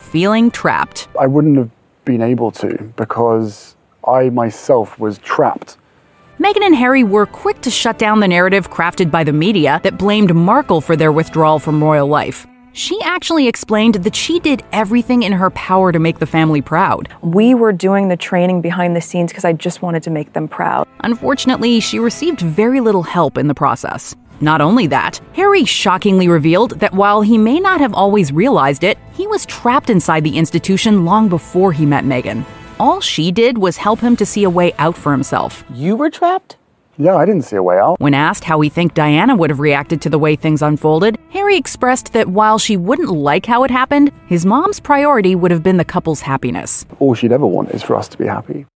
feeling trapped. I wouldn't have been able to because I myself was trapped. Meghan and Harry were quick to shut down the narrative crafted by the media that blamed Markle for their withdrawal from royal life. She actually explained that she did everything in her power to make the family proud. We were doing the training behind the scenes because I just wanted to make them proud. Unfortunately, she received very little help in the process. Not only that, Harry shockingly revealed that while he may not have always realized it, he was trapped inside the institution long before he met Meghan. All she did was help him to see a way out for himself. You were trapped? Yeah, I didn't see a way out. When asked how he think Diana would have reacted to the way things unfolded, Harry expressed that while she wouldn't like how it happened, his mom's priority would have been the couple's happiness. All she'd ever want is for us to be happy.